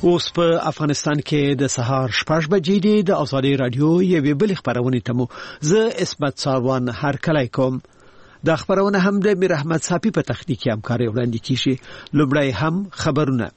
اوس په افغانستان کې د سهار 6 بجې دی. د ازادي رادیو یوې بل خبرونه تمو زه اسمت ساروان هر کله کوم. د خبرونه هم د میر احمد صافي په تخنیکی همکاري وړاندې کیږي. لومړی هم خبرونه.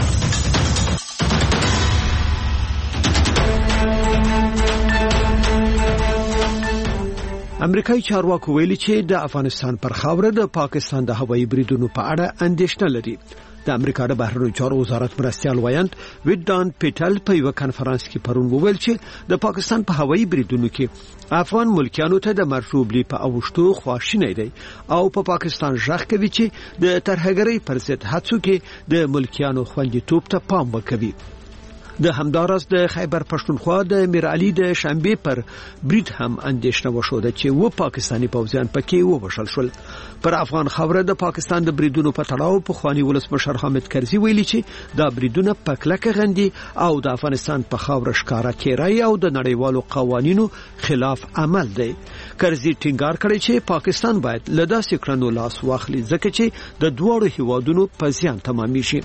امریکایي چارواکو ویلي چې د افغانستان پر خاوره د پاکستان د هوایي بریدونو په اړه اندېښنه لري. د امریکا د بهرنیو چارو وزارت مرستیال وایند ویدان پیټل په یو کانفرنس کې پرون وویل چې د پاکستان په هوایي بریدونو کې افغان ملکیانو ته د مرشوبلی په اوشتو خواشینی دی او په پاکستان ځخ کوي چې د ترهګرۍ پر ضد هڅو کې د ملکیانو خوندیتوب ته پام وکوي. د همدارس د خیبر پښتونخوا د میر علي د شنبه پر برید هم اندېښنه وشوده چې و پاکستانی پوځیان پکې وبشل شول. پر افغان خاوره د پاکستان د بریدونو په تړاو په خواني ولسمشر حامد کرزي ویلي چې دا بریدونه پکلکه غندي او د افغانستان په خاوره ښکارا کېرای او د نړیوالو قوانینو خلاف عمل دی. کرزي ټینګار کړی چې پاکستان باید له داسې کړنو لاس واخلي ځکه چې د دوه هیوادونو په زیان تمامي شي.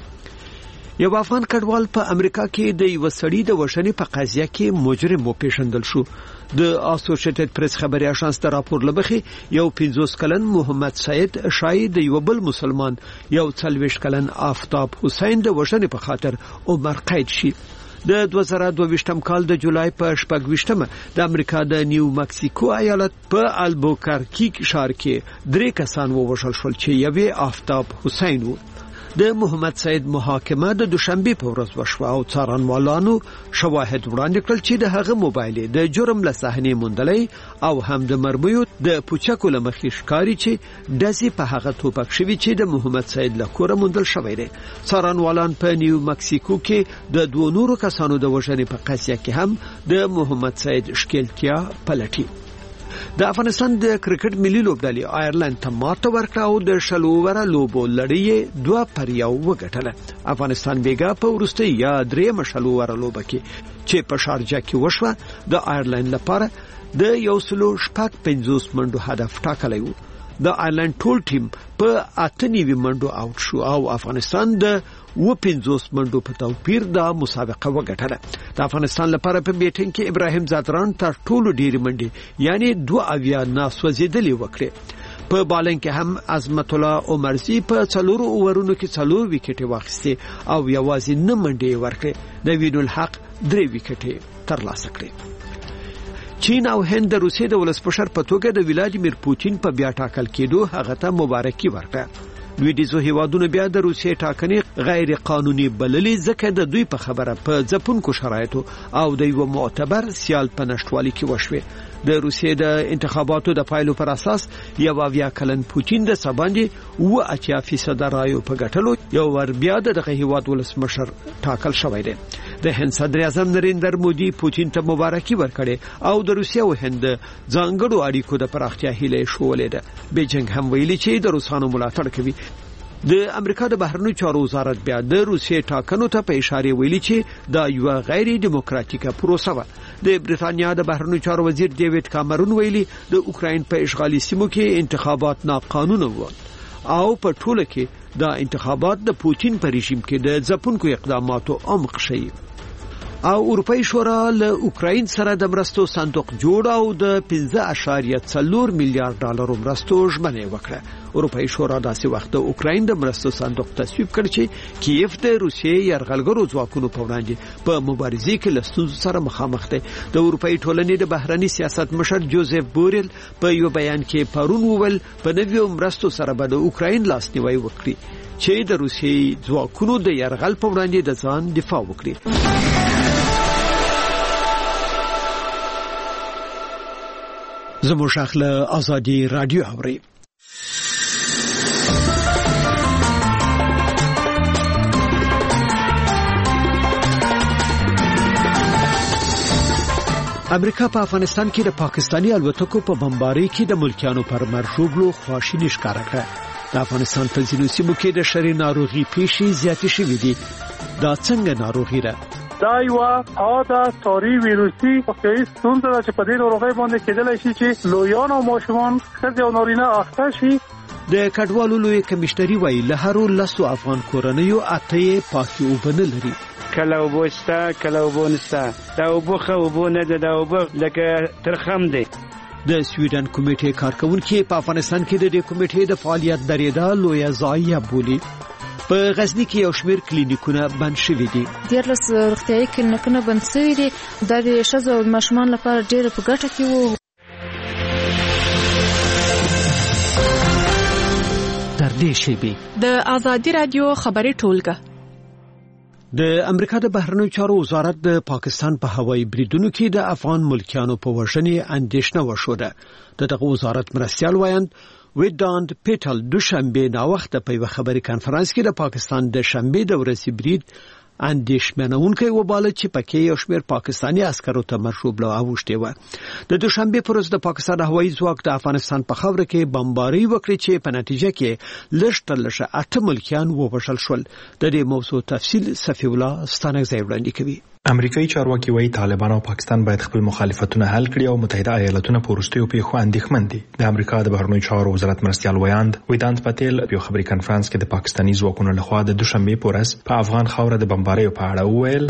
یو افغان کډوال په امریکا کې د یو سړي د وژنې په قضیه کې مجرم وپېژندل شو. د اسوسییټډ پریس خبري اژانس د راپور لبخي یو 50 کلن محمد سید شاهد د یو بل مسلمان یو 40 کلن آفتاب حسین د وژنې په خاطر عمر قید شي. د 2022م کال د جولای په 28مه د امریکا د نیو مکسیکو ایالت په البوکرکی ښار کې 3 کسان ووژل شول چې یوه آفتاب حسین و. د محمد سید محاکمه د دوشنبه په ورځ وشوه او څارنوالانو شواهد وړاندې کړل چې د هغه موبایل د جرم له صحنې موندلې او هم د مرمیو د پوچکو لمخې ښکاری چې داسې په هغه توپک شوی چې د محمد سید له کوره موندل شوی دی. څارنوالان په نیو مکسیکو کې د 2 نورو کسانو د وژنې په قضیه کې هم د محمد سید ښکیلتیا پلټي. د افغانستان د کرکټ ملي لوبډلې آیرلند ته ماته ورکړه او د شلووره لوبو لړۍ 2-1 وګټله. افغانستان بیګا په ورستۍ یا 3 شلووره لوبه کې چې په شارجه کې وشوه د آیرلند لپاره د 150 منډو هدف ټاکلی و. د آیرلند ټول ټیم په 98 منډو اوټ شو او افغانستان د 50 منډو په توپیر د مسابقه وګټله. د افغانستان لپاره په بیټینګ کې ابراهیم زادران تر ټولو ډېری منډې یعنی 2 ناسوځېدلې وکړې. په بالنګ کې هم عظمت الله عمرزي په 4 اوورونو کې 4 وکټې واخیستې او یوازې 9 منډې ورکړې. د وین الحق 3 وکټې ترلاسه کړې. چین او هند د روسیې د ولسمشر په توګه د ولادیمیر پوتین په بیا ټاکل کېدو هغه ته مبارکي ورکړه. لویدیځو هیوادونو بیا د روسیې ټاکنې غیر قانوني بللې ځکه د دوی په خبره په ځپونکو شرایطو او د یو معتبر سیال په نشټوالي کې وشوه. د روسیې د انتخاباتو د پایلو پر اساس یو 20 کلن پوتین د سباندې 80% رایو په ګټلو یو ور بیا دغه هیواد ولسمشر ټاکل شوی دی. د هند صدر اعظم نریندر مودي پوتین ته مبارکي ورکړي او د روسیې او هند ځانګړو اړیکو د پراختیا هیله شولې ده. بیجینګ هم ویلي چې د روسانو ملاتړ کوي. د امریکا د بهرنیو چارو وزارت بیا د روسیې ټاکنو ته په اشاره ویلي چې دا یو غیر دیموکراتیکه پروسه و. د بریتانیا د بهرنیو چارو وزیر ډیوډ کامرون ویلي د اوکراین په اشغالي سیمو کې انتخابات ناقانونه وو او په ټوله کې دا انتخابات د پوتین په رژیم کې د ځپونکو اقداماتو عمق شي. او اروپאי شورا له اوکراین سره د مرستو صندوق جوړ او د 15.4 میلیارډ ډالر مرستو ژمنه وکړه. اروپאי شورا داسې وخت د اوکراین د مرستو صندوق تصویب کړ چې کیف د روسیې یرغلګرو ځواکونو په وړاندې په مبارزې کې له ستونزو سره مخامخ دی. د اروپאי ټولنې د بهرنی سیاست مشر جوزف بوریل په یو بیان کې پرون وویل په نویو مرستو سره به د اوکراین لاسنیوي وکړي چې د روسیې ځواکونو د یرغل په وړاندې د ځان دفاع وکړي. زموږ اخله ازادي رادیو اوري. امریکا په افغانستان کې د پاکستانی الوتکو په بمبارۍ کې د ملکیانو پر مرشوبلو خواشیني ښکاره کړه. د افغانستان په ځینو سیمو کې د شری ناروغي پیښې زیاتې شوې دي. دا څنګه ناروغي ده؟ دا یو عاده ساری ویروسي فقهي ستونزه ده چې په دې ناروغۍ باندې کېدلی شي چې لویان او ماشومان ښځې او نارینه اخته شي. د کډوالو لوی کمشنري وایي له هرو 10 افغان کورنیو 8 پاکي اوبه نه لري. کله اوبه شته کله اوبه نشته. دا اوبه خو اوبه نه ده، دا اوبه لکه ترخم دی. د سویډن کمیټې کارکونکو په افغانستان کې د دې کمیټې د فعالیت درېدا لویه ضایعه بولي. په غزنی کې یو شمېر کلینیکونه بند شوي دي. 14 روغتیايي کلینیکونه بند شوي دي. دا د ښځو او ماشومانو لپاره ډېر په ګټه کې وو. تر دې شیبې د آزادي رادیو خبري ټولګه. د امریکا د بهرنیو چارو وزارت د پاکستان په هوایي بریدونو کې د افغان ملکیانو په وژنې اندېښنه وشوده. دغه وزارت مرستیال وایند ویداند پیټل دوشنبه نا وخت په یو خبري کانفرنس کې د پاکستان د شنبه د ورځې برید اندېښمنونکي وباله چې پکې یو شمېر پاکستاني عسکرو ته مرشوب له اوښتي و. د دوشنبه پر ورځ د پاکستان هوایي ځواک د افغانستان په خاوره کې بمباري وکړي چې په نتیجه کې لږ 8 ملکیان ووژل شول. د دې موضوع تفصیل صفی الله ستانکزی وړاندې کوي. امریکایي چارواکي وايي طالبان او پاکستان باید خپل مخالفتونه حل کړي او متحده ایالاتونه په وروستیو پیښو اندېښمن دي. د امریکا د بهرنیو چارو وزارت مرستیال ویاند ویدانت پټیل په یو خبري کانفرنس کې د پاکستاني ځواکونو لخوا د دوشنبه په ورځ په افغان خاوره د بمباریو په اړه وویل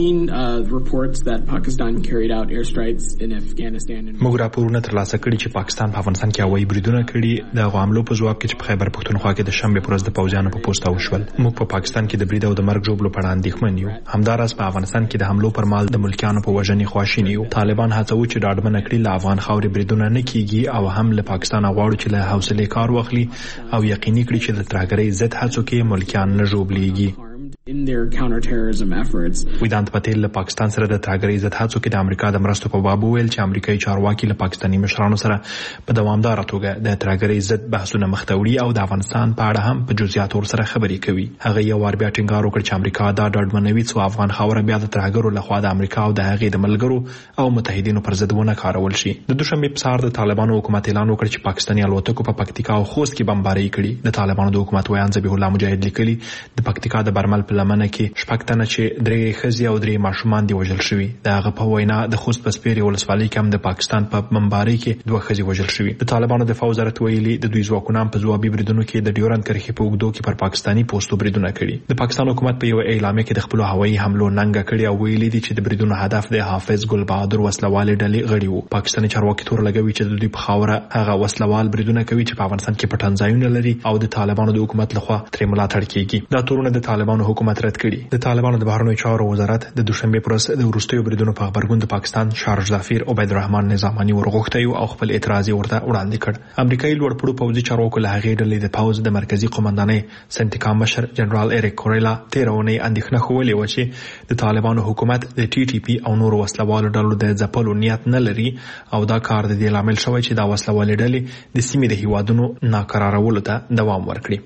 موږ راپورونه ترلاسه کړي چې پاکستان په افغانستان کې هوایي بریدونه کړي. د حملو په ځواب کې چې په خیبر پښتونخوا کې د شنبه په ورځ د پوځیانو په پوسټ وشول. موږ په پاکستان کې د برید او د مرګ جوړولو په اړه اندېښمن یو. همداراز په افغانستان کې د حملو پر مهال د ملکیانو په وژنې خواشینی یو. طالبان هڅه چې ډاډمنه کړي له افغان خاورې بریدونه نه کیږي او هم له پاکستان غواړي چې له حوصله کار واخلي او یقیني کړي چې د ترهګرۍ ضد هڅو کې ملکیان نه ژوبلېږي. in their counterterrorism efforts. ویدانت پټیل له پاکستان سره د ترهګرۍ ضد هڅو کې د امریکا د مرستو په باب ویل چې امریکایي چارواکي له پاکستاني مشرانو سره په دوامدار توګه د ترهګرۍ ضد بحثونه مخته وړي او د افغانستان په اړه هم په جزئیاتو سره خبرې کوي. هغه یو وار بیا ټینګار وکړ چې امریکا دا ډاډمنوي چې افغان خاوره بیا د ترهګرو لخوا د امریکا او د هغې د ملګرو او متحدینو پر ضد ونه کارول شي. د دوشنبه په سهار د طالبانو حکومت اعلان وکړ چې پاکستاني الوتکو په پکتیکا او خوست کې بمباري کړي. د طالبانو د حکومت ویان ذبیح الله مجاهد لیکلي د پکتیکا د برمل په لمنه کې شپږ تنه چې 3 ښځې او 3 ماشومان دي وژل شوي. د هغه په وینا د خوست په سپیرې ولسوالۍ کې هم د پاکستان په بمبارۍ کې 2 ښځې وژل شوي. د طالبانو دفاع وزارت ویلي د دوی ځواکونو په ځوابي بریدونو کې د ډیورند کرښې په اوږدو کې پر پاکستاني پوسټو بریدونه کړي. د پاکستان حکومت په یو اعلامیه کې د خپل هوایي حملو ننګه کړې او ویلي دي چې د بریدونو هدف د حافظ ګل بهادر وسلوال ډلې غړي وو. پاکستاني چارواکي تور لګوي چې د دوی په خاوره هغه وسلوال بریدونه کوي چې په افغانستان کې پټن ځایونه لري او د طالبانو د حکومت لخوا ترې ملاتړ کیږي. دا تورونه د طالبانو حکومت رد کړي. د طالبانو د بهرنیو چارو وزارت د دوشنبه پر ورځ د وروستیو بریدونو په خبرګون د پاکستان شارج ظفیر عبید الرحمن نظامانی ورغوښتي او خپل اعتراض ورته وړاندې کړ. امریکایي لوړپوړو پوځي چارواکو له هغې ډلې د پوځ د مرکزی قومندانۍ سنټیکام مشر جنرال اریک کوریلا 13 اونۍ اندېښنه ښودلې و چې د طالبانو حکومت د ټي ټي پی او نورو وسلوالو ډلو د ځپلو نیت نه لري او دا کار د دې لامل شوی چې دا وسلوالې ډلې د سیمې د هیوادونو ناکرارولو ته دوام ورکړي.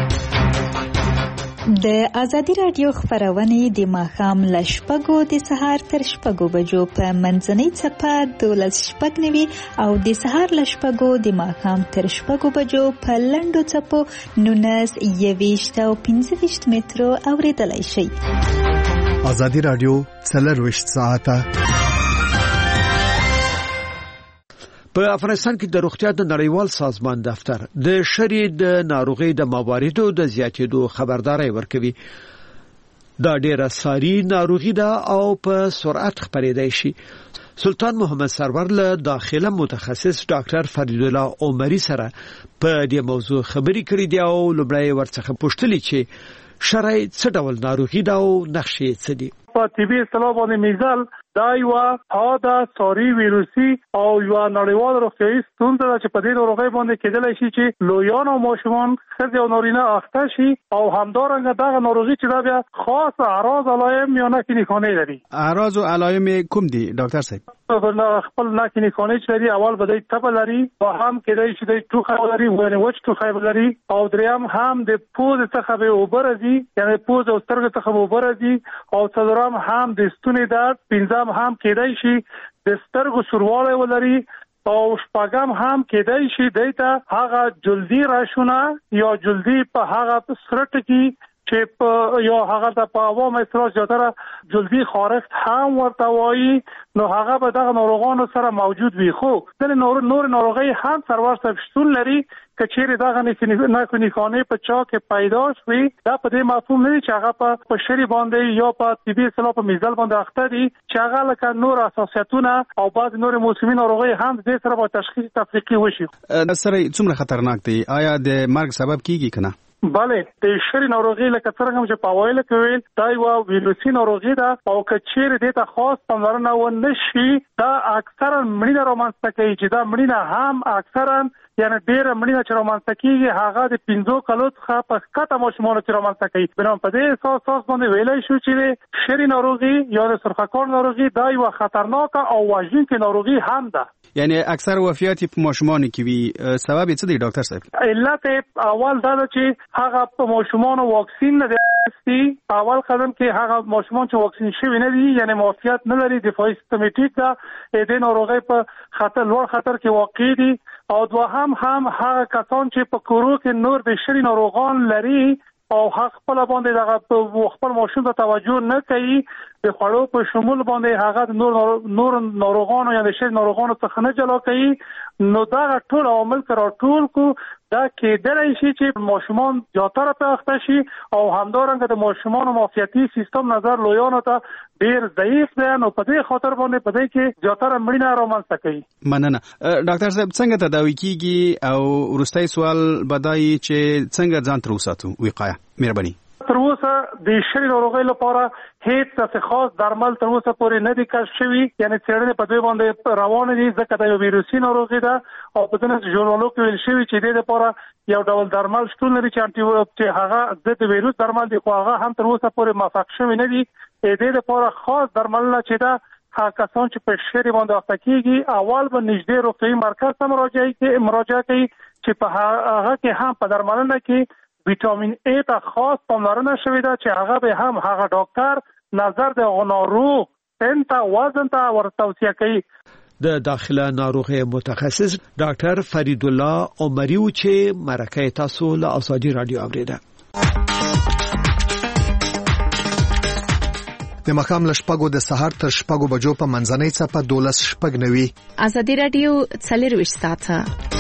د آزادي رادیو خبرونه د ماښام له 6 د سهار تر 6 بجو په منځنۍ چپه 12:09 او د سهار له 6 د ماښام تر 6 بجو په لنډو چپو 19 او 15 مترو اوریدلای شئ. آزادي رادیو 24 ساعته. په افغانستان کې د روغتیا د نړیوال سازمان دفتر د شری د ناروغي د مواردو د زیاتېدو خبرداري ورکوي. دا ډیره ساري ناروغي ده او په سرعت خپرېدای شي. سلطان محمد سرور له داخله متخصص ډاکټر فرید الله عمری سره په دې موضوع خبرې کړې دي او لومړی ورڅخه پوښتنه چې شری څه ډول ناروغي ده او نقشې څه دي. په طبي اصطلاح باندې میزل دا یو حاده ساري ویروسي او یو نړیوال روغتیايي ستونزه ده چې په دې ناروغۍ باندې کېدلی شي چې لویان او ماشومان ښځې او نارینه اخته شي او همدارنګه دغه ناروغي چې دا بیا خاص اعراض علائم یا نښې نښانې لري. اعراض او علائم کوم دي ډاکټر صاحب؟ خپل نښې نښانې چې لري اول به د تبه لري او هم کېدای شي د ټوخی لري ونه وچ ټوخی لري او دریم هم د پوز څخه به اوبه راځي یعنی پوز او سترګې څخه به اوبه راځي او څلورم هم د ستوني درد پنځم هم کېدای شي د سترګو سوروالی ولري او شپږم هم کېدای شي دیته هغه جلدی راشونه یا جلدی په هغه سرټ کې چې یو هغه د عوام اعتراض زیاتره جلدی خارښت هم ورته وایي، نو هغه به دغه ناروغانو سره موجود وي. خو د نور ناروغي هم سرورسته شتون لري که چیرې دغه نښې په چا کې پیدا شوي. دا په دې مفهوم نه دي چې هغه په شری باندې یا په طبي اصطلاح په میزل باندې اخته دي، چې هغه لکه نور اساسیتونه او بعض نور موسمي ناروغي هم د دې سره په تشخیص تفریقي وشي. سره څومره خطرناک دی؟ آیا د مرګ سبب کیږي کنه؟ بله، د شری ناروغي لکه څنګه چې په اوایل کې ویل دا یو ویروسي ناروغي ده او که چیرې دې ته خاص پاملرنه ونه شي دا اکثرا مړینه رامنځته کوي، چې دا مړینه هم اکثرا یعنی ډېر مړینه چې رامنځته کیږي هغه د 15 کالو څخه په ښکته ماشومانو کې رامنځته کوي. بنابراین په دې اساس باندې ویلای شو چې شری ناروغي یا د سرخکار ناروغي دا یو خطرناک او وژونکې ناروغي هم ده. یعنی اکثر وفیات په ماشومانو کې وي. سبب څه دی ډاکټر صاحب؟ علت اول دا چې هغه په ماشومانو واکسین نه دی. اول قدم کې هغه ماشومان چې واکسین شوي نه دي یعنی معافیت نه لري، دفاعي سیستم ټیټ ده، د ناروغۍ په لوړ خطر کې واقع دي. او دوهم هم هغه کسان چې په کورو کې نور د شری ناروغان لري او حق خپل باندې دغه خپل ماشوم ته توجه نه کوي، د خوړو په شمول باندې هغه نور ناروغانو یا د شری ناروغانو څخه نه جلا کوي، نو دا ټول عوامل راټول کو دا کېدای شي چې ماشومان زیاتره په اخته شي او همدارنګه د ماشومان معافیتي سیستم نظر لویانو ته ډیر ضعیف دی، نو په دې خاطر باندې په دې کې زیاتره مړینه رامنځته کوي. مننه. ډاکټر صاحب څنګه تداوی کیږي او وروستي سوال بدای چې څنګه ځان تر وساتو وقایه؟ مهرباني. تر اوسه د شری ناروغۍ لپاره هیڅ څه خاص درمل تر اوسه پورې نه دي کشف شوي، یعنی څېړنې په دې باندې روانې دي ځکه دا یو ویروسي ناروغي ده او په دې ژورنالو کې ویل شوي چې د لپاره یو ډول درمل شتون لري چې هغه د ویروس درمل دي، خو هغه هم تر اوسه پورې موفق شوي نه دي. د دې لپاره خاص درمل چې دا هغه کسان چې په شری باندې اخته کیږي اول به نږدې روغتیايي مرکز ته مراجعه کوي چې په هغه کې هم په درملنه کې ویټامین ای ته خاص پاملرنه شوې ده چې هغه به هم هغه ډاکټر نظر د ناروغ انت وزن ته ورتوصیه کوي. د داخله ناروغي متخصص ډاکټر فرید الله عمری چې مرکه تاسو له ازادي رادیو اوریده. د مخام لشپګو د سحر تر شپګو بجو په منځنۍ څپه 12 شپګ نوي. ازادي رادیو 24 ساعته.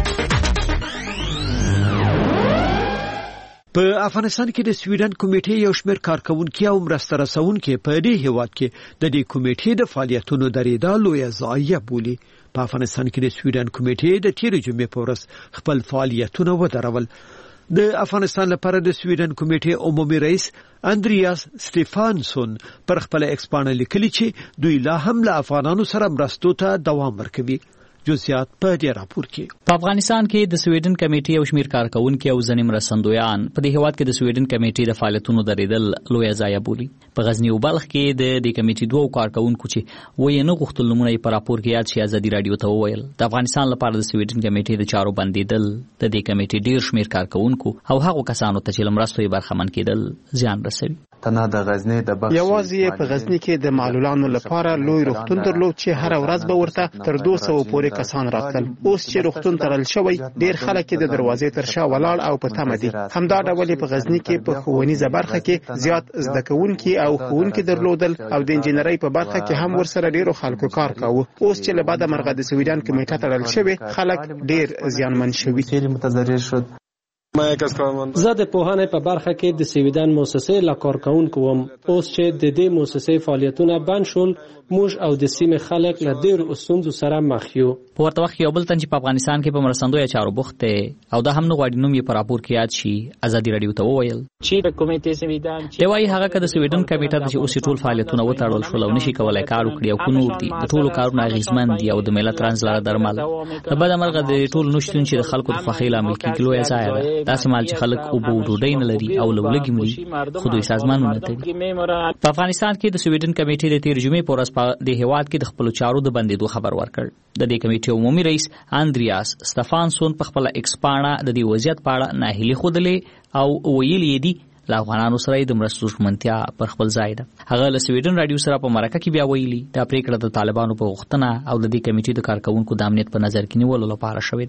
په افغانستان کې د سویډن کمیټې یو شمېر کارکونکو او مرسته رسونکو په دې هیواد کې د دې کمیټې د فعالیتونو درېدا لوی ضایعه بولي. په افغانستان کې د سویډن کمیټې د تیر جمعې په ورځ خپل فعالیتونه ودرول. د افغانستان لپاره د سویډن کمیټې عمومي رئیس اندریاس سټیفانسون پر خپل ایکسپانه لیکلي چې دوی لا هم له افغانانو سره مرستو ته دوام ورکوي. جزئیات په دې راپور کې. په افغانستان کې د سویډن کمیټې او شمیر کارکونکو او ځنې مرستندویان په دې هیواد کې د سویډن کمیټې د فعالیتونو درېدل لوی ضایعه بولي. په غزنی او بلخ کې د دې کمیټې دوه کارکونکو چې وایي نه غوښتل نمونه په راپور کې یاد شي ازادي رادیو ته وویل د افغانستان لپاره د سویډن کمیټې د چارو بندیدل د دې کمیټې ډیر شمیر کارکونکو او هغو کسانو ته چې لمرستوي برخمن کېدل زیان رسوي. تنه د غزنی د بخش یوازې په غزنی کې د معلولانو لپاره لوی روغتون درلود چې هر ورځ به ورته تر 200 پورې کسان راتل. اوس چې روغتون ترل شوی ډیر خلک د دروازې تر شا ولاړ او په تمه دي. همدا ډول په غزنی کې په ښوونیزه برخه کې زیات زده کوونکي او ښوونکي درلودل او د انجینرۍ په برخه کې هم ورسره ډیرو خلکو کار کاوه. اوس چې له بعد مرغه د سویډن کمیټه تړل شوی خلک ډیر زیانمن شوي. متضرر شد. زه د پوهنې په برخه کې د سویډن مؤسسې لا کارکونکو وم. اوس چې د دې مؤسسې فعالیتونه بند شول موږ او د سیمې خلک له ډېرو ستونزو سره مخ یو. په ورته وخت کې یو بل تن چې په افغانستان کې په مرستندویه چارو بوخت دی او دا هم نه غواړي نوم یې په راپور کې یاد شي ازادي رادیو ته وویل چې د کمیټې سویډن دی وايي هغه که د سویډن کمیټه چې اوس ټول فعالیتونه وتړل شول او نشي کولای کار وکړي او کو نور دي د ټولو کارونه اغیزمن دي او د ملت ترانزلاره درمل د بده مرغه د ټول نشټون چې د خلکو د خوښۍ لامل کېږي لوی ځای ده. داسې مال چې خلک او بوډۍ نه لري او لولګي مري خو دوی سازمانونه تړي. په افغانستان کې د سویډن کمیټې د تیر جمعې په ورځ په د هیواد کې د خپل چارو د بندیدو خبر ورکړ. د دې کمیټې عمومي رئیس اندریاس سټیفانسون په خپل ایکسپانه د دې وضعیت په اړه ناهیلي خوده او ویلي دي له افغانانو سره د مرستو ژمنتیا پر خپل ځای ده. هغه له سویډن رادیو سره په مرکه کې بیا ویلي دا پریکړه د طالبانو په غوښتنه او د دې کمیټې د کارکونکو د امنیت په نظر کې نیولو لپاره شوې ده.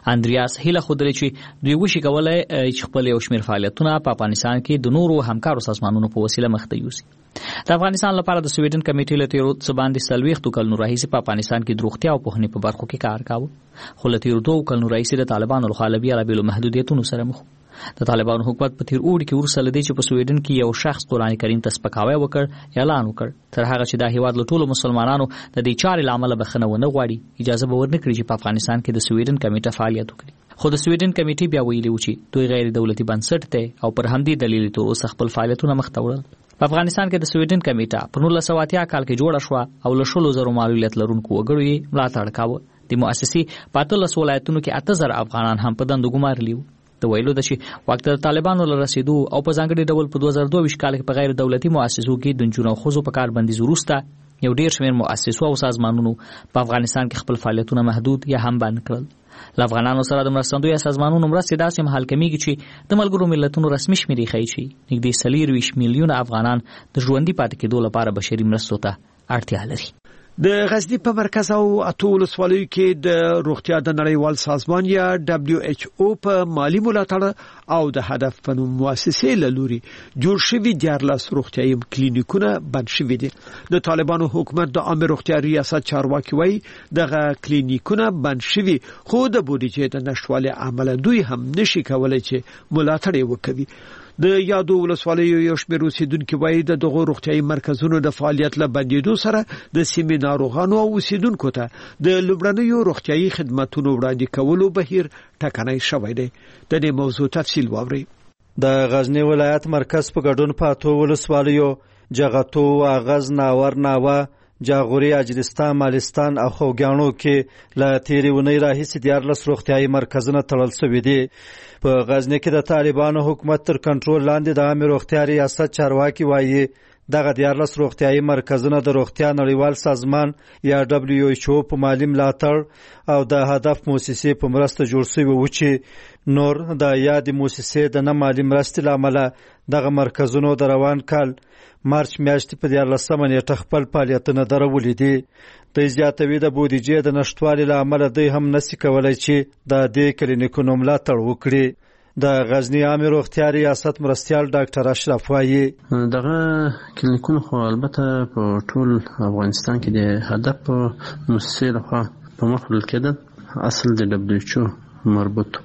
اندریاس هیله خودري چې دوی وشي کولای چې خپل یو شمېر فعالیتونه په افغانستان کې د نورو همکارو سازمانونو په وسیله مخته یوسي. د افغانستان لپاره د سویډن کمیټې له تیرو څه باندې 40 کلونو راهیسې په افغانستان کې د روغتیا او پوهنې په برخو کې کار کاوه، خو له تیرو 2 کلونو راهیسې د طالبانو لخوا له بیلابېلو محدودیتونو سره مخ. د طالبانو حکومت په تیر اوړي کې ورسره لدی چې په سویډن کې یو شخص قرآن کریم ته سپکاوی وکړ، اعلان وکړ تر هغه چې دا هیواد له ټولو مسلمانانو د دې چارې لامل بخښنه ونه غواړي، اجازه به ورنکړي چې په افغانستان کې د سویډن کمیټه فعالیت وکړي. خو د سویډن کمیټې بیا ویلي و چې دوی غیر دولتي بنسټ دی او پر همدې دلیل تر اوسه خپل فعالیتونه مخته وړل. په افغانستان کې د سویډن کمیټه په 1980 کال کې جوړه شوه او له 100,000 معلولیت لرونکو وګړو یې ملاتړ کاوه. د مؤسسې په 13 ولایتونو کې 8,000 افغانان هم په دندو ګمارلي وو. د ویلو د چې وخت د طالبانو له رسیدو او په ځانګړي ډول په 2022 کال کې په غیر دولتي مؤسسو کې د نجونو او ښځو په کار بندیز وروسته یو ډېر شمېر مؤسسو او سازمانونو په افغانستان کې خپل فعالیتونه محدود یا هم بند کړل. له افغانانو سره د مرستندویه سازمانونو مرستې داسې مهال کمیږي چې د ملګرو ملتونو رسمي شمېرې ښیي چې نږدې 24 میلیونه افغانان د ژوندي پاتې کېدو لپاره بشري مرستو ته اړتیا لري. د غزنی په مرکز او اتو ولسوالیو کې د روغتیا د نړیوال سازمان یا WHO په مالی ملاتړ او د هدف په نوم مؤسسې له لوري جوړ شوي 14 روغتیايي کلینیکونه بند شوي دي. د طالبانو حکومت د عامه روغتیا ریاست چارواکي وایي دغه کلینیکونه بند شوي، خو د بودیجې د نشټوالي عمل دوی هم نشي کولای چې ملاتړ وکړي. د یادو ولسوالیو یو شمېر اوسیدونکو وایي د دغو روغتیايي مرکزونو د فعالیت له بندېدو سره د سیمې ناروغانو او اوسیدونکو ته د لومړنیو روغتیايي خدماتونو وړاندې کولو بهیر ټکنی شوی دی. د دې موضوع تفصیل واورئ. د غزنی ولایت مرکز په ګډون په اتو ولسوالیو جغتو، اغاز، ناور، ناوه، جاغوري، اجرستان، مالستان او خوګیانو کې له تیرې اونۍ راهیسې 14 روغتیايي مرکزونه تړل شوي دي. په غزنی کې د طالبانو حکومت تر کنټرول لاندې د عامه روغتیا ریاست چارواکي وایي دغه 14 روغتیايي مرکزونه د روغتیا نړیوال سازمان یا WHO په مالی ملاتړ او د هدف مؤسسې په مرسته جوړ شوي وو چې نور د یادې مؤسسې د نه مالی مرستې له امله دغه مرکزونو د روان کال مارچ میاشتې په 14 نیټه خپل فعالیتونه درولي دي. د زیاتوي د بودیجې د نشټوالي له امله دوی هم نشي کولای چې د دې کلینیکونو ملاتړ وکړي. د غزنی عامه روغتیا ریاست مرستیال ډاکټر اشرف وایي دغه کلینیکونه خو البته په ټول افغانستان کې د هدف مؤسسې لخوا په مخ وړل کېدل، اصل د WHO مربوط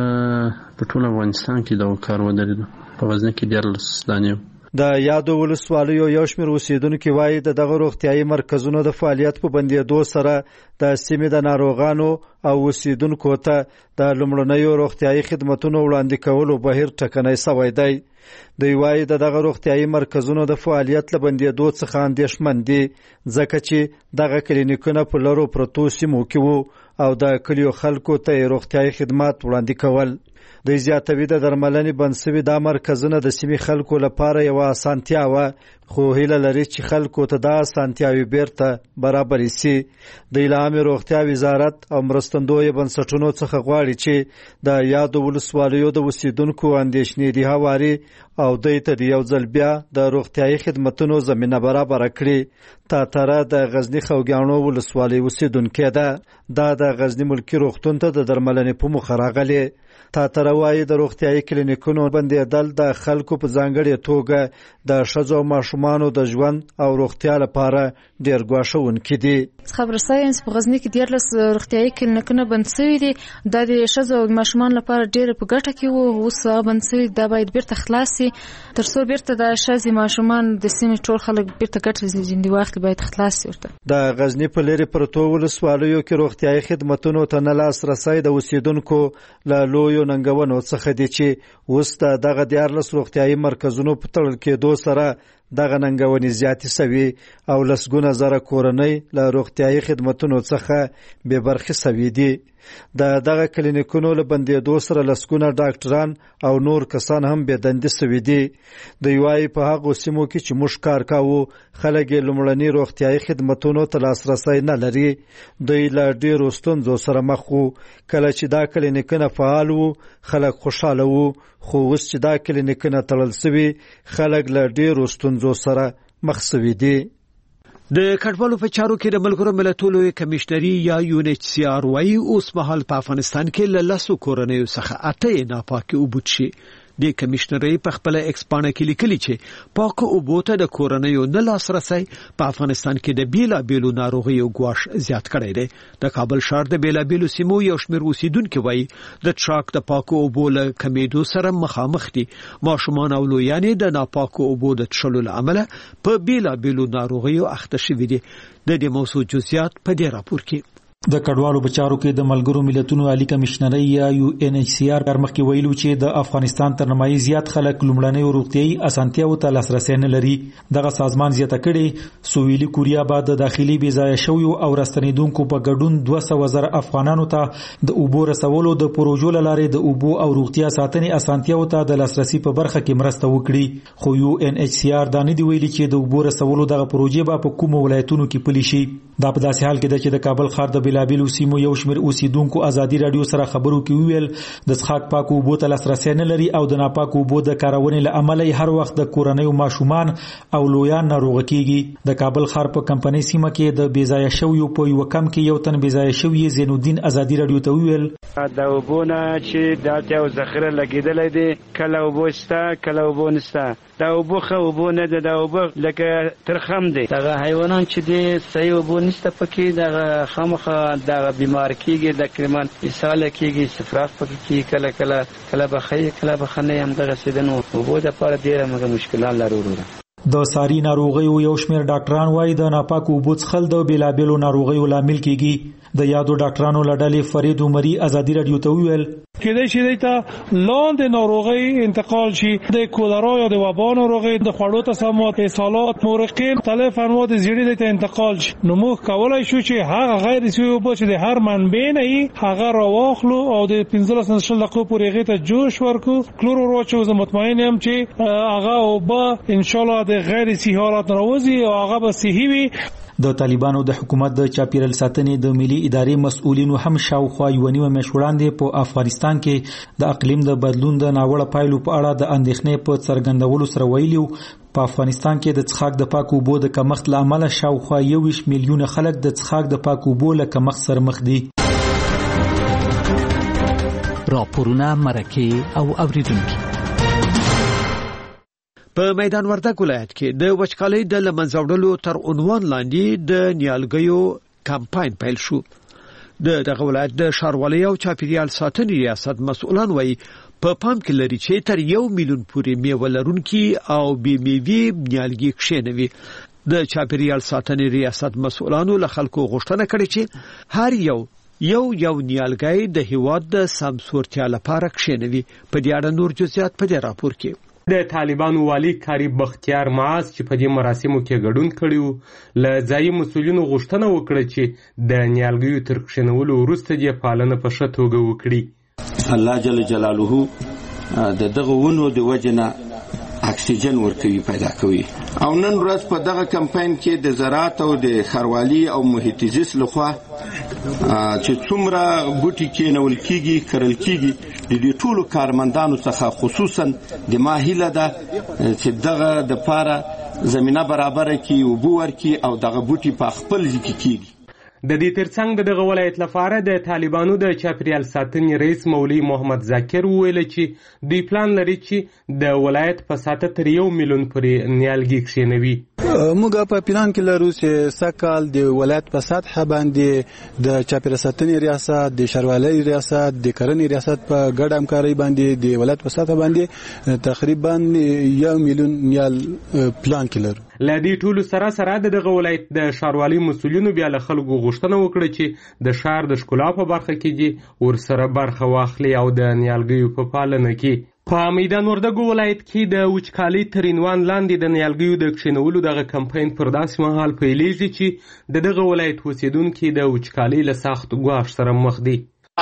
په ټول افغانستان کې د کار ودرېدو. په غزنی کې 14 دانې د یادو ولسوالیو یو شمېر اوسیدونکو وایي د دغه روغتیايي مرکزونو د فعالیت په بندېدو سره د سیمې د ناروغانو او اوسیدونکو ته د لومړنیو روغتیايي خدماتونو وړاندې کولو بهیر ټکنی شوی دی. دوی وایي دغه روغتیايي مرکزونو د فعالیت له بندېدو څخه اندېښمن دي، ځکه چې دغه کلینیکونه په لرو پرتو سیمو کې وو او د کلیو خلکو ته روغتیايي خدمات وړاندې کول. د زیاتوي د درملنې بند شوي دا مرکزونه د سیمې خلکو لپاره یوه اسانتیا وه، خو هیله لري چې خلکو ته دا اسانتیاوې بیرته برابرې سي. د عامه روغتیا وزارت او مرستندویه بنسټونو څخه غواړي چې د یادو ولسوالیو د اوسیدونکو اندېښنې دي هواري او دوی ته د یو ځل بیا د روغتیايي خدمتونو زمینه برابره کړي. تاتره د غزنی خوګیانو ولسوالۍ اوسیدونکې ده. دا د غزنی ملکي روغتون ته د درملنې په موخه راغلې. تاتره وایي د روغتیايي کلینیکونو بندېدل د خلکو په ځانګړې توګه د ښځو او ماشومانو د ژوند او روغتیا لپاره ډېر ګواښونکي دي. خبرسایي په غزنی کې 14 روغتیايي کلینیکونه بند شوي دي. دا د ښځو او ماشومانو لپاره ډېر په ګټه کې وو، اوس بند شوي. دا باید بیرته خلاص شي تر څو بیرته د ښځې ماشومان د سیمې ټول خلک بیرته ګټه ځینې واخلي، باید خلاص شي ورته. د غزنی په لرې پرتو ولسوالیو کې روغتیايي خدمتونو ته نه لاسرسی د اوسیدونکو له لویو ننګونو څخه دي چې اوس دغه 14 روغتیايي مرکزونو په تړل کېدو سره دغه ننګونې زیاتې شوي او لسګونه زره کورنۍ له روغتیايي خدمتونو څخه بې برخې شوي دي. د دغه کلینیکونو له بندېدو سره لسګونه ډاکټران او نور کسان هم بې دندې شوي دي. دوی وایي په هغو سیمو کې چې موږ کار کوو خلک یې لومړني روغتیايي خدمتونو ته لاسرسی نه لري. دوی له ډېرو ستونزو سره مخ وو. کله چې دا کلینیکونه فعال وو خلک خوشحاله وو، خو اوس چې دا کلینیکونه تړل شوي خلک له ډېرو ستونزو سره مخ شوي دي. د کډوالو په چارو کې د ملګرو ملتونو کمشنري یا UNHCR وايي اوس مهال په افغانستان کې له 10 کورنیو څخه 8 ناپاکي وبوت شي. د کمشنري په خپل ایکسپانه کې لیکلي چې پاک او بوته د کورنیو نه لاسرسي په افغانستان کې د بیلا بیلو ناروغیو ګواښ زیات کړی دی. د کابل ښار د بیلا بیلو سیمو یو شمېر اوسیدونکو وایي د ټراک د پاک او بوله کمیدو سره مخامخ دي. ماشومان او لویان د ناپاکو اوبو د څښلو لامل په بیلا بیلو ناروغیو اخته شوي دي. د دې موضوع جزئیات په دې راپور کې. د کډوالو بچارو کې د ملګرو ملتونو عالی کمشنري یا UNHCR مخکې ویلو چې د افغانستان تر نمایي زیات خلک لومړنۍ روغتيایي اسانتیاو ته لاسرسي نه لري. دغه سازمان زیاته کړي سویلي کوریا بعد د داخلي بيځای شویو او راستنیدونکو په ګډون 200,000 افغانانو ته د اوبو رسولو د پروژو لارې د اوبو او روغتیا ساتنې اسانتیاو ته د لاسرسي په برخه کې مرسته وکړي. خو UNHCR دا نه دی ویلي چې د اوبو رسولو دغه پروژې به په کومو ولایتونو کې پلي شي. دا په داسې حال کې ده چې د کابل ښار د بلابلو سیمو یو شمېر اوسیدونکو ازادي رادیو سره خبرو کې ویل د څښاک پاکو اوبو ته لاسرسي نه لري او د ناپاکو اوبو د کارونې له امله هر وخت د کورنیو ماشومان او لویان ناروغ کیږي. د کابل ښار په کمپنۍ سیمه کې د بیځای شویو په یو کم کې یو تن بیځای شوی زین الدین ازادي رادیو ته ویل دا وبونه چې دا ته ذخیره لګیدلې دي کله وبستا کله وبونستا دا وبو خو وبو نه ده دا وبو لکه ترخم دي دا حیوانات چې دي صحیح وبو نشته پکې دا خامخه دا بیمار کیږي د کرمان اساله کیږي سفراغ پکې کله کله کله بخې کله بخنه هم دغه سیدنو وبو د پاره ډیره موږ مشکلات لرو. د ساري ناروغیو یو شمېر ډاکټران وایي د ناپاکو اوبو څښل د بیلابیلو ناروغیو لامل کیږي. د یادو ډاکټرانو لړلې فرید عمري ازادي رادیو ته ویل کېدای شي ته لاندې ناروغي انتقال شي د کولرا یا د وبا ناروغي د خوړو تسممات اسهالات مورقین مختلف انواع د زیړي ته انتقال شي. نو موږ کولای شو چې هغه غیر سوي اوبو چې د هر منبع نه هغه راواخلو او د 15 دقیقو پورې هغه ته جوش ورکو کلور ورچو زه مطمئن یم چې هغه اوبه ان شاء الله د غیر صحي حالات راوځي او هغه به صحي وي. د طالبانو د حکومت د چاپیرل ساتنې د ملي ادارې مسؤلینو هم شاوخوا یو نیمه میاشت وړاندې په افغانستان کې د اقلیم د بدلون د ناوړه پایلو په اړه د اندېښنې په څرګندولو سره ویلي په افغانستان کې د څښاک د پاکو اوبو د کمښت له امله شاوخوا 21 میلیونه خلک د څښاک د پاکو اوبو له کمښت سره مخ دي. راپورونه مرکه او اوریدونکو په میدان وردګ ولایت کې د وچکالۍ د لمنځوړلو تر عنوان لاندې د نیالګیو کمپاین پیل شو. دغه ولایت د ښاروالۍ او چاپیریال ساتنې ریاست مسؤلان وایي په پام کې لري چې تر 1 میلیون پورې میوه لرونکي او بې میوې نیالګي کښېنوي. د چاپیریال ساتنې ریاست مسؤلانو له خلکو غوښتنه کړې چې هر یو نیالګي د هیواد د سمسورتیا لپاره کښېنوي. په دې اړه نور جزئیات په دې راپور کې. د طالبانو والی کاری بختیار معاذ چې په دې مراسمو کې ګډون کړیو له ځایي مسؤلینو غوښتنه وکړه چې د نیالګیو تر کښېنولو وروسته یې پالنه په ښه توګه وکړي. الله جل جلاله د دغه ونو د وجنه اکسیجن ورکوي پیدا کوي او نن ورځ په دغه کمپاین کې د زراعت او د ښاروالۍ او محیط زیست لخوا چې څومره بوټي کېنول کیږي کرل کیږي د دې ټولو کارمندانو څخه خصوصا د ماهیله ده چې دغه د پاره زمينه برابر کی او بور کی او دغه بوټي په خپل ځکه کیږي. د دې ترڅنګ دغه ولایت لپاره د طالبانو د چاپیریال ساتنې رئیس مولوی محمد ذاکر ویل چې دوی پلان لري چې د ولایت په ساته تر 1 میلیون پورې نیالګي کښېنوي. موږ په پلان کې لرو چې سکهال د ولایت په سطح باندې د چاپیریال ساتنې ریاست د ښاروالۍ ریاست د کرنې ریاست په ګډه همکاري باندې د ولایت په سطح باندې تقریبا 1 میلیون نیال پلان کې لرو. لدی ټولو سره دغه ولایت د ښاروالۍ مسؤلینو بیا له خلکو غوښتنه وکړه چې د ښار د ښکلا په برخه کې دي ورسره برخه واخلي او د نیالګیو په پالنه کې. په میدان وردګ ولایت کې د وچکالۍ تر عنوان لاندې د نیالګیو د کښېنولو دغه کمپاین پر داسې مهال پیلېږي چې دغه ولایت اوسیدونکي د وچکالۍ له سخت ګواښ سره مخ دي.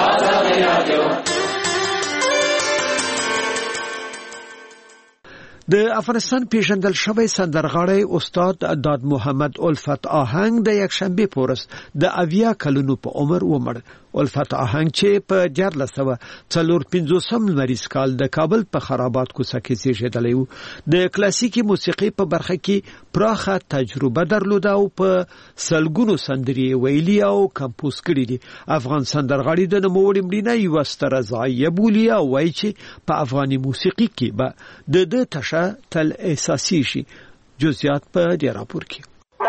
د افغانستان پیژندل شوی سندرغاړی استاد داد محمد الفت آهنګ د یک شنبه پورس د 80 کلونو په عمر ومړ. الفت آهنګ چې په 1450 لمریز کال د کابل په خرابات کوڅه کې زیږیدلی و. د کلاسیکي موسیقي په برخه کې پراخه تجربه درلوده او په سلګونو سندري ویلي او کمپوز کړي دي. افغان سندرغاړي د نوموړي مړینه یو ستره ضایعه بولي او وایي چې په افغاني موسیقي کې به د تشه تل احساسي شي. جزئیات په دې راپور کې.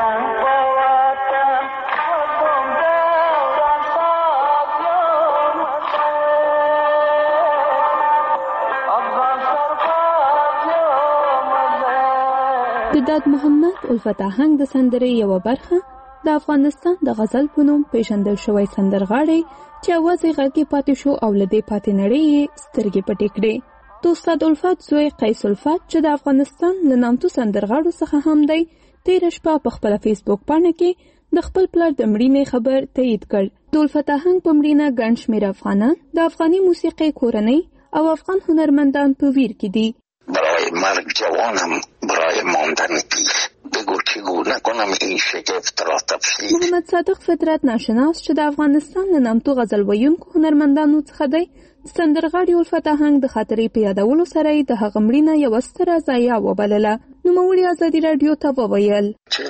د داد محمد الفت آهنګ د سندرې یو برخه د افغانستان د غزل په نوم پیژندل شوی سندرغاړی چې اواز یې غږی پاتې شو او لدې پاتې نړۍ سترګې پټې کړې. د استاد الفت زوی قیس الفت چې د افغانستان له نامتو سندرغاړو څخه هم دی، تېره شپه په خپله فیسبوک پاڼه کې د خپل پلار د مړینې خبر تایید کړ. د الفت آهنګ په مړینه ګڼ شمېر افغانان د افغاني موسیقۍ کورنۍ او افغان هنرمندان په ویر کې دي. برای مرگ جوانم، برای ماندن پیر، بگو چگونه کنم این شگفت را تفسیر. محمد صادق فطرت ناشناس چې د افغانستان له نامتو غزل ویونکو هنرمندانو څخه دی، سندرغاړي الفت آهنګ د خاطرې په یادولو سره د هغه مړینه یوه ستره ضایعه وبلله. نوموړي ازادي راډیو ته وویل: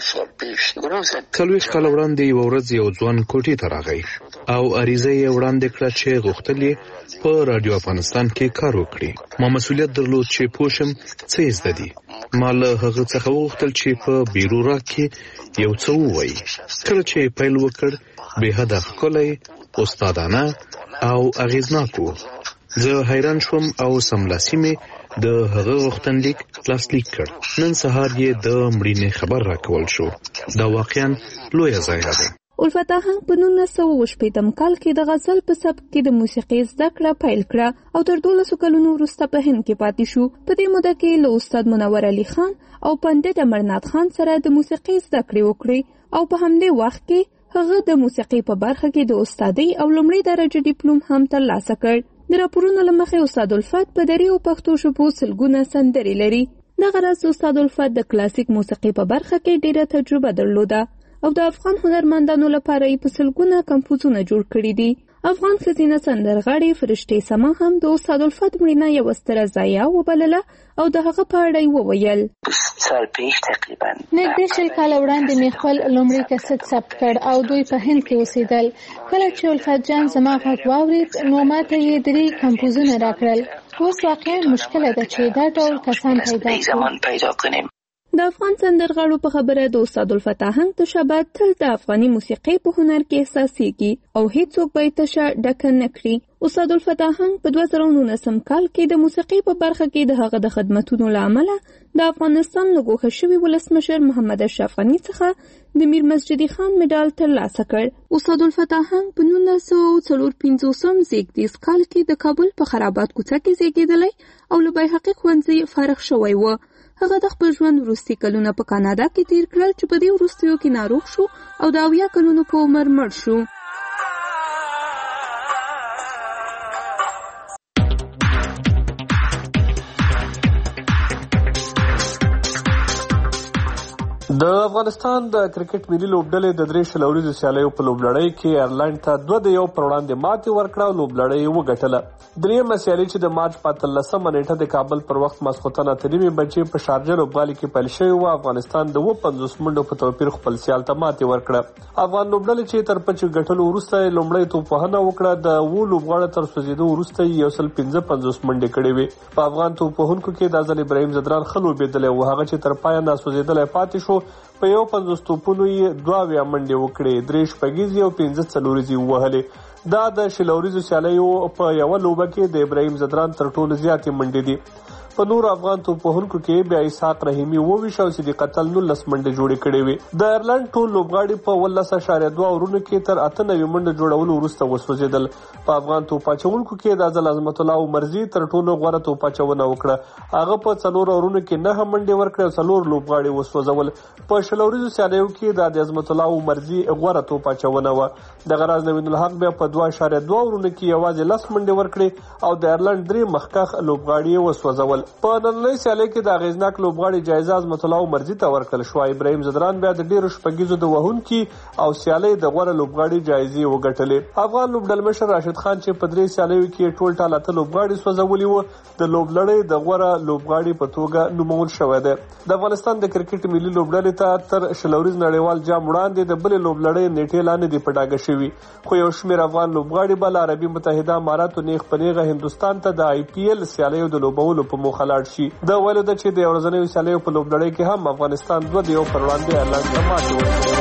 40 کاله وړاندې یوه ورځ یو ځوان کوټې ته راغی او عریضه یې وړاندې کړه چې غوښتل یې په رادیو افغانستان کې کار وکړي. ما مسؤلیت درلود چې پوه شم څه یې زده دي. ما له هغه څخه وغوښتل چې په بیروراک کې یو څه ووایي. کله چې پیل وکړ بېحده ښکلی، استادانه او اغیزناک و. زه حیران شوم او سملاسي مې د هغه غوښتنلیک لاسلیک کړ. نن سهار یې د مړینې خبر راکول شو. دا واقعا لویه ضایعه ده. الفت آهنګ په 1980 کال کې د غزل په سبک کې د موسیقۍ زده کړه پیل کړه او تر 12 کلونو وروسته په هند کې پاتې شو. په دې موده کې له استاد منور علي خان او پندت امرنات خان سره د موسیقۍ زده کړې وکړې او په همدې وخت کې هغه د موسیقۍ په برخه کې د استادۍ او لومړۍ درجه ډیپلوم هم ترلاسه کړ. د راپورونو له مخې استاد الفت په دري او پښتو ژبو سلګونه سندرې لري. دغه راز استاد الفت د کلاسیک موسیقۍ په برخه کې ډېره تجربه درلوده او د افغان هنرمندانو لپاره یې په سلګونه کمپوزونه جوړ کړي دي. افغان ښځینه سندرغاړې فرشتې سما هم د استاد الفت مړینه یوه ستره ضایعه وبلله او د هغه په اړه یې وویل: نږدې 20 کاله وړاندې مې خپل لومړی کیسټ ثبت کړ او دوی په هند کې اوسېدل. کله چې الفت جان زما غږ واورېد نو ماته یې 3 کمپوزونه راکړل. اوس واقعا مشکله ده چې دا ډول کسان پیدا کړو. د افغان سندرغاړو په خبره د استاد الفت آهنګ تشابه تل د افغاني موسیقۍ په هنر کې احساسېږي او هیڅوک به یې تشه ډکه نه کړي. استاد الفت آهنګ په 2019 کال کې د موسیقۍ په برخه کې د هغه د خدمتونو له امله د افغانستان له ګوښه شوي ولسمشر محمد اشرف غني څخه د میر مسجدي خان مډال ترلاسه کړ. استاد الفت آهنګ په 1954 زیږدیز کال کې د کابل په خرابات کوڅه کې زیږېدلی او له بیهقي ښوونځي فارغ شوی و. هغه د خپل ژوند وروستي کلونه په کاناډا کې تیر کړل چې په دې وروستیو کې ناروغ شو او د 80 کلونو په عمر مړ شو. د افغانستان د کرکټ ملي لوبډلې د 3 شلوريزو سیالیو په لوبلړۍ کې ایرلند ته 2-1 پر وړاندې ماتې ورکړه او لوبلړۍ وګټله. درېیمه سیالي چې د مارچ 15 نیټه د کابل پر وخت ماسخوتن 3 بجې په شارجه لوبغالي کې پیل شوې و. افغانستان د 50 منډو په توپیر خپل سیال ته ماتې ورکړه. افغان لوبډلې چې تر پچ ګټلو وروسته لومړی توپوهنه وکړه، د لوبغاړو تر سوځېدو وروسته 155 منډې کړې وې. په افغان توپوهونکو کې د ځل ابراهیم زدران خلوبېدلی و، هغه چې تر پایه ناسوځېدلی پاتې شو. په 50 توپونو یې 2 منډې وکړې، 3 شپږیزې او 5 څلوریزې ووهلې. دا د شلوریزو سیالیو په یوه لوبه کې د ابراهیم زدران تر ټولو زیاتې منډې دي. په نور افغان توپوهونکو کې بیا اسحاق رحیمي 22 او صدیق اتل 19 منډې جوړې کړې وې. د ایرلند ټول لوبغاړي په 18.2 اورونو کې تر 98 منډې جوړولو وروسته وسوځېدل. په افغان توپاچونکو کې د ځل عظمت الله عمرزي تر ټولو غوره توپاچونه وکړه. هغه په 4 اورونو کې 9 منډې ورکړې او 4 لوبغاړي وسوځول. په شلوریزو سیالیو کې د عظمت الله عمرزي غوره توپاچونه و. د غراز نوین الحق بیا په 2.2 اورونو کې یوازې 10 منډې ورکړې او د ایرلند 3 مخکخ لوبغاړي وسوځول. په نننۍ سیالۍ کې د اغیزناک لوبغاړي جایزه عظمت الله مرزي ته ورکړل شو. ابراهیم زدران بیا د ډیرو شپږیزو د وهونکي او سیالۍ د غوره لوبغاړي جایزې وګټلې. افغان لوبډلمشر راشد خان چې په درې سیالیو کې ټول ټال اته لوبغاړي سوځولي وو د لوبلړۍ د غوره لوبغاړي په توګه نومول شوی دی. د افغانستان د کرکټ ملي لوبډلې ته تر شلوريز نړیوال جام وړاندې د بل لوبلړۍ نیټې لاندې دی پټاګه شوی، خو یو شمېر افغان لوبغاړي بل عربي متحده اماراتو نیغ پنیغه هندستان ته د آی پی ایل سیالیو د لوبولو په موخه لاړ شي. د ویلو د چې د ورځنیو سیالیو په لوبلړۍ کې هم افغانستان 2-1 پر وړاندې ایرلند ته ماتې ورکړه.